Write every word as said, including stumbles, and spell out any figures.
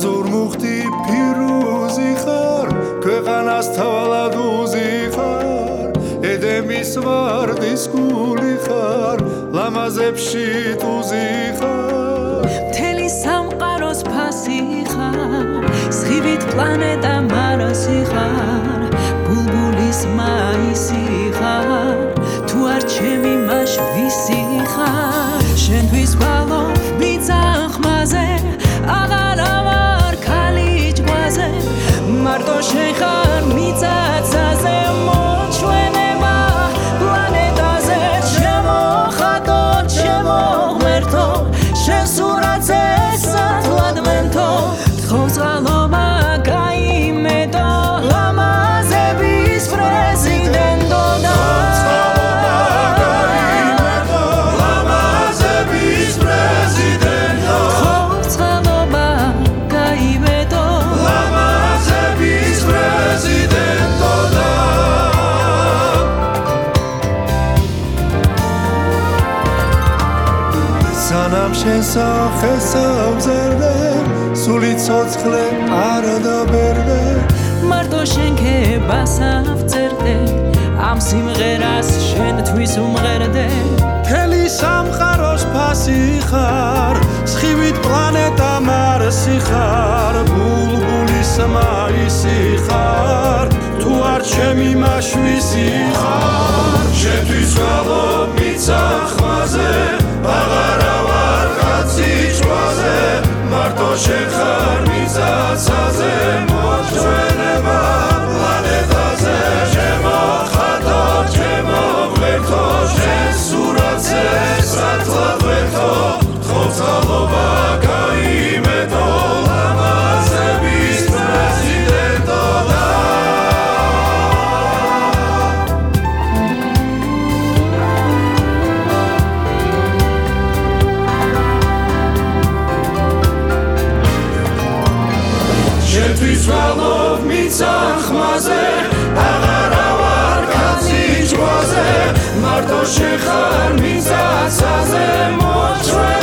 ზურმუხტი ფირუზი ხარ ქვეყანას თავალადუზი ხარ ედემის ვარდის გული ხარ ლამაზებში ტუზი ხარ მთელი სამყაროს ფასი ხარ სხივით პლანეტა მარსი ხარ ბულბულის მაისი ხარ თუ არ ჩემი მაშვისი ხარ შენთვის ვალობ მიწა ხმაზე აღარა ვარ ქალი ჯვაზე მარტო შენ ხარ მიწაცაზე მოჩვენება პლანეტაზე ჩემო ხატო ჩემო ღმერთო შენ სურათზე სათლად მენთო თხოვს წყალობა გაიმეტო ლამაზების პრეზიდენტო და სანამ შენ სახეს ამზერდე სული ცოცხლე არ დაბერდე მარტო შენ ქებას ავწერდე ამ სიმღერას შენთვის უმღერდე მთელი სამყაროს ფასი ხარ სხივით პლანეტა მარსი ხარ ბულბულის მაისი ხარ თუ არ ჩემი მაშვისი ხარ შენთვის ვალობ მიწა ხმაზე აღარა ვარ კაცი ჯვაზე მარტო შენ ხარ მიწაცაზე მოჩვენება პლანეტაზე ჩემო ხატო ჩემო ღმერთო შენ სურათზე სათლად ვერთო თხოვს წყალობა გაიმეტო ლამაზების პრეზიდენტო და შენთვის ვალობ მიწა ხმაზე აღარა ვარ კაცი ჯვაზე მარტო შენ ხარ მიწაცაზე მოჩვენება